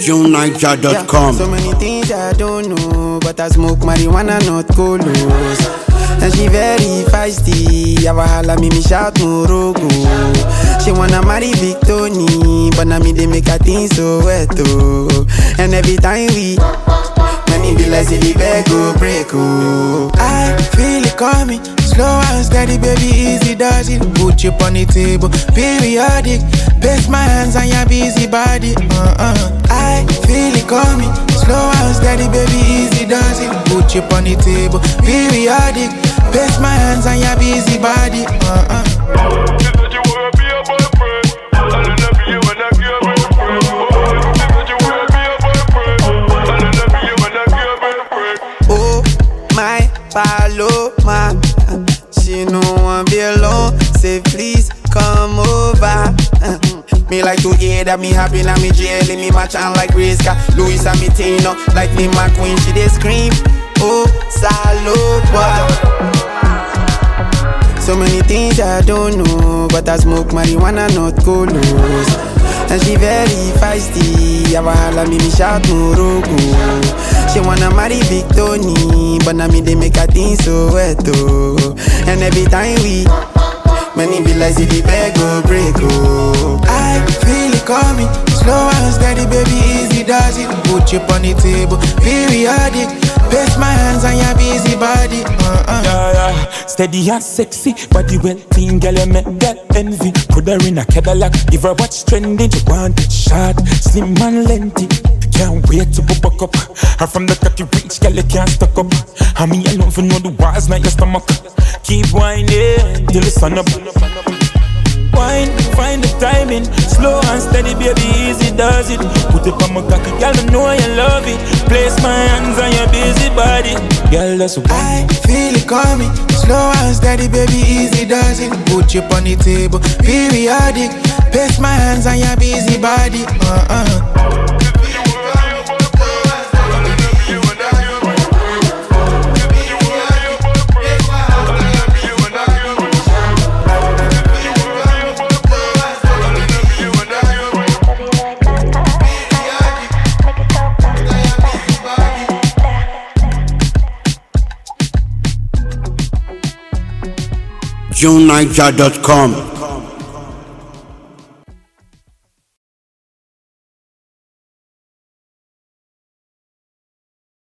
JuneNiger.com. So many things I don't know, but I smoke marijuana, not colos. And she very feisty, Yavahala me shout Morogo. She wanna marry Big Tony, but now me they make her think so wet oh. And every time we money be like the bag go break oh. I feel it coming, slow and steady, baby, easy does it. Put you on the table, periodic. Place my hands on your busy body. I feel it coming, slow and steady, baby, easy does it. Put you on the table, periodic. Place my hands on your busy body. She said you wanna be a boyfriend, I'll never be you when I give a boyfriend. She said you wanna be a boyfriend, I'll never be you when I give a boyfriend. Oh my Paloma, she no want be alone. Say please come over. Me like to hear that me happy and me jelly. Me match on like Rizka, Louis and me Tino. Like me McQueen, she dey scream. Oh Saloba. So many things I don't know, but I smoke marijuana, not colos. And she very feisty, Yavahala me shout Morogo. She wanna marry Big Tony, but now me they make her think so wet oh. And every time we money be like the bag go break oh. I feel it coming, slow and steady, baby, easy does it. Put you on the table, periodic. Place my hands on your busy body. Steady and sexy, body well clean, girl, you make that envy. Put her in a Cadillac, give her what's trending. You want it short, slim and lengthy. Can't wait to go back up. Her from the cocky reach, girl, you can't stuck up. And me alone for know the walls, not your stomach. Keep whining till the sun up. Wine, find the timing. Slow and steady, baby, easy does it. Put it on my cocky, girl, I know you love it. Place my hands on your busy body. Girl, that's why I feel it coming, slow and steady, baby, easy does it. Put you on the table, periodic. Place my hands on your busy body. JuneNiger.com.